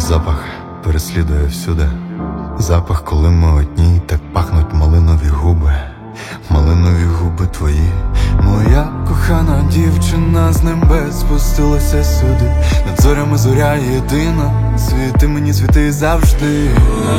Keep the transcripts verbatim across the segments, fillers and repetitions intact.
Запах переслідує всюди. Запах, коли ми одні, так пахнуть малинові губи. Малинові губи твої. Моя кохана дівчина з небес спустилася сюди. Над зорями зоря єдина. Світи мені, світи завжди.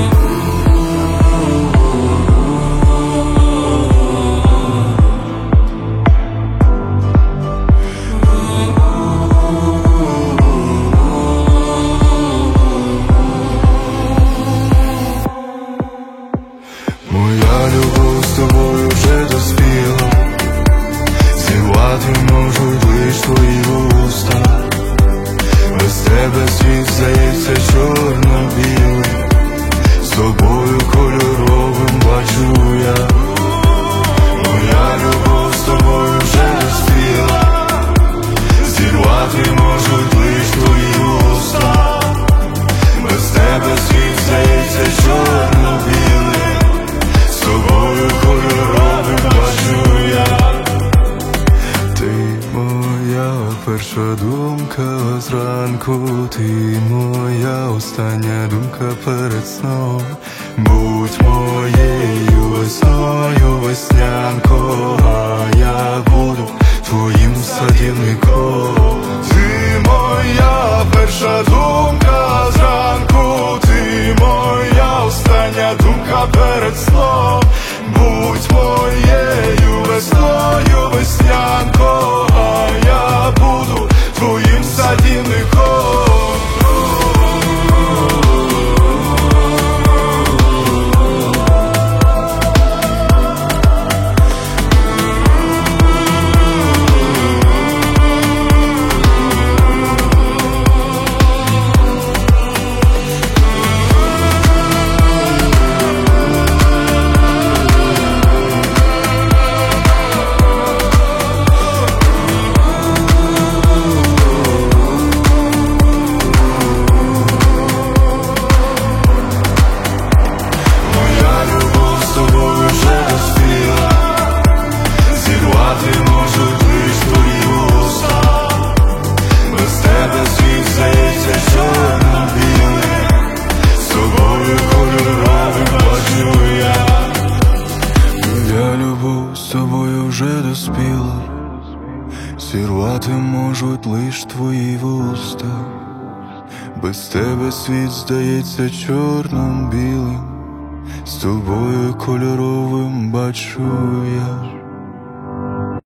Моя любов з тобою вже доспіла. Зірвати можуть лиш твої уста. Без тебе світ здається чорно-білий. З тобою кольоровим бачу я. Моя любов з тобою вже доспіла. Зірвати можуть лиш твої уста. Без тебе світ здається чорно-білий. З тобою кольоровим бачу я. Ти моя перша думка зранку, ти моя остання думка перед сном. Будь моєю весною, веснянко, а я буду твоїм садівником. Ти моя перша думка зранку, ти моя остання думка перед сном. Будь моєю весною, веснянко, а я буду твоїм садівником. Зірвати можуть лиш твої вуста. Без тебе світ здається чорним-білим. З тобою кольоровим бачу я.